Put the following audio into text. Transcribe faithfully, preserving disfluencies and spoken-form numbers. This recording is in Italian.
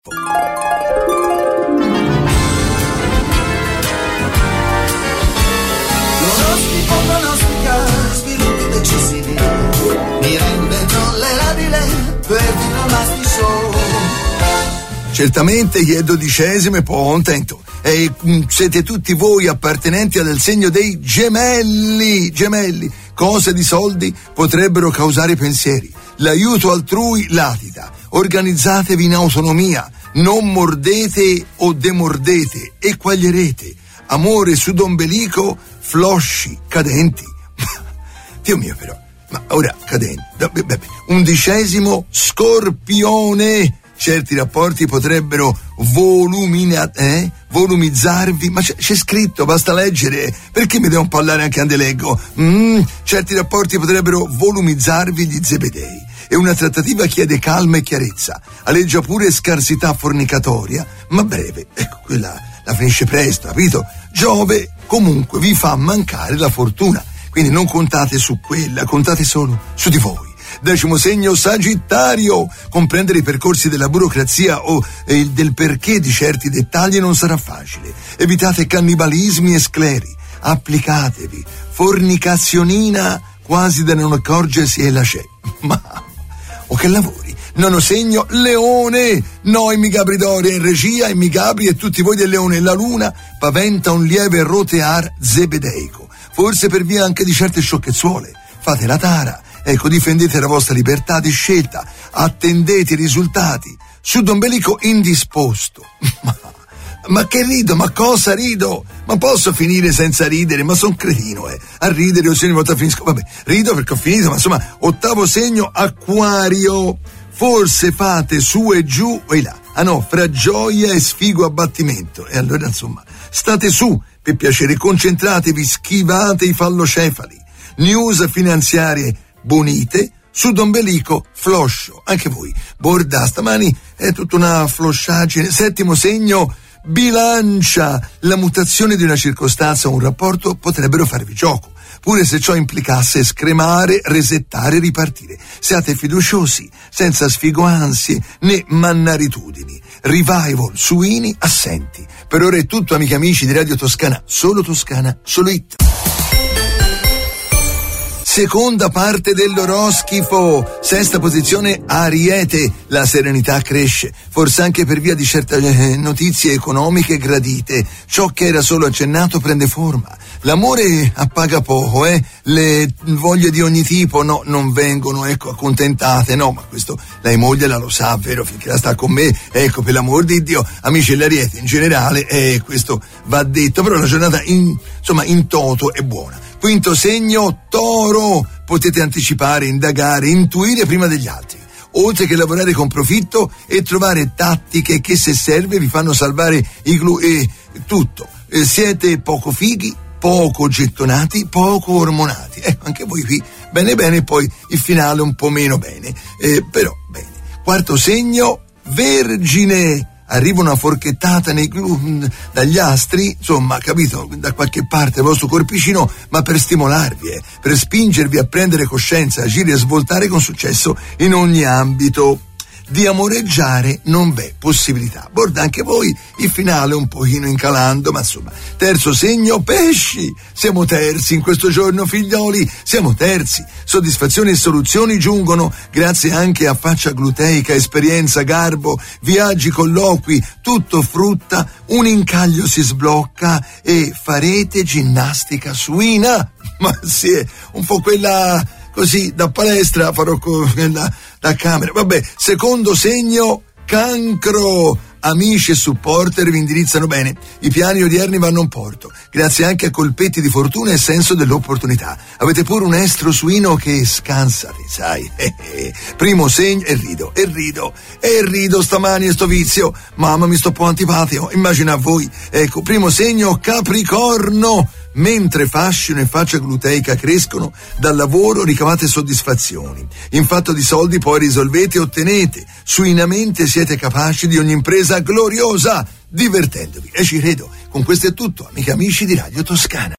L'oroscopo pronostica sviluppi decisivi, mi rende tollerabile per diplomasti show. Certamente chi è dodicesimo è po' contento. E mh, siete tutti voi appartenenti al segno dei gemelli. Gemelli, cose di soldi potrebbero causare pensieri. L'aiuto altrui latita. Organizzatevi in autonomia. Non mordete o demordete, equaglierete. Amore sudombelico, flosci, cadenti. Dio mio però, ma ora cadenti. Undicesimo, scorpione. Certi rapporti potrebbero volumina, eh? volumizzarvi, ma c'è, c'è scritto, basta leggere, perché mi devo parlare anche ande leggo? Mm, certi rapporti potrebbero volumizzarvi gli zebedei. E una trattativa chiede calma e chiarezza, aleggia pure scarsità fornicatoria, ma breve, ecco, quella la finisce presto, capito? Giove comunque vi fa mancare la fortuna, quindi non contate su quella, contate solo su di voi. Decimo segno, Sagittario. Comprendere i percorsi della burocrazia o eh, del perché di certi dettagli non sarà facile. Evitate cannibalismi e scleri. Applicatevi. Fornicazionina quasi da non accorgersi e la c'è. Ma o che lavori. Nono segno, Leone. Noemi Gabri-Doria in regia, e Gabri e tutti voi del Leone. La luna paventa un lieve rotear zebedeico. Forse per via anche di certe sciocchezzuole. Fate la tara. Ecco, difendete la vostra libertà di scelta, attendete i risultati. Sudombelico indisposto. Ma, ma che rido, ma cosa rido? Ma posso finire senza ridere? Ma son cretino, eh. A ridere o se ogni volta finisco. Vabbè, rido perché ho finito, ma insomma, ottavo segno, Acquario. Forse fate su e giù, e là. Ah no, fra gioia e sfigo abbattimento. E allora, insomma, state su, per piacere, concentratevi, schivate i fallocefali. News finanziarie bonite, sudombelico floscio, anche voi. Borda, stamani è tutta una flosciaggine. Settimo segno, Bilancia. La mutazione di una circostanza o un rapporto potrebbero farvi gioco, pure se ciò implicasse scremare, resettare, ripartire. Siate fiduciosi, senza sfigo ansie né mannaritudini. Revival, suini, assenti. Per ora è tutto, amici amici di Radio Toscana, solo Toscana, solo it. Seconda parte dell'oroscifo, sesta posizione, Ariete. La serenità cresce, forse anche per via di certe eh, notizie economiche gradite. Ciò che era solo accennato prende forma. L'amore appaga poco, eh? Le voglie di ogni tipo no, non vengono, ecco, accontentate, no, ma questo lei moglie la lo sa, vero, finché la sta con me, ecco, per l'amor di Dio, amici dell'Ariete in generale, eh, questo va detto, però la giornata in, insomma, in toto è buona. Quinto segno, Toro. Potete anticipare, indagare, intuire prima degli altri, oltre che lavorare con profitto e trovare tattiche che, se serve, vi fanno salvare i glu e tutto. Eh, siete poco fighi, poco gettonati, poco ormonati. Ecco, anche voi qui bene bene, poi il finale un po' meno bene, eh, però bene. Quarto segno, Vergine. Arriva una forchettata nei glu dagli astri, insomma, capito, da qualche parte il vostro corpicino, ma per stimolarvi, eh, per spingervi a prendere coscienza, agire e svoltare con successo in ogni ambito. Di amoreggiare non v'è possibilità. Borda anche voi, il finale un pochino incalando, ma insomma. Terzo segno, Pesci. Siamo terzi in questo giorno, figlioli, siamo terzi. Soddisfazioni e soluzioni giungono grazie anche a faccia gluteica, esperienza, garbo, viaggi, colloqui, tutto frutta, un incaglio si sblocca e farete ginnastica suina. Ma sì, un po' quella così da palestra, farò quella da camera. Vabbè, secondo segno, Cancro. Amici e supporter vi indirizzano bene, i piani odierni vanno in porto, grazie anche a colpetti di fortuna e senso dell'opportunità. Avete pure un estro suino che scansate, sai. Primo segno, e rido, e rido, e rido stamani e sto vizio, mamma mi sto un po' antipatico, immagina a voi. Ecco, primo segno, Capricorno. Mentre fascino e faccia gluteica crescono, dal lavoro ricavate soddisfazioni. In fatto di soldi poi risolvete e ottenete. Suinamente siete capaci di ogni impresa gloriosa, divertendovi. E ci credo. Con questo è tutto, amiche e amici di Radio Toscana.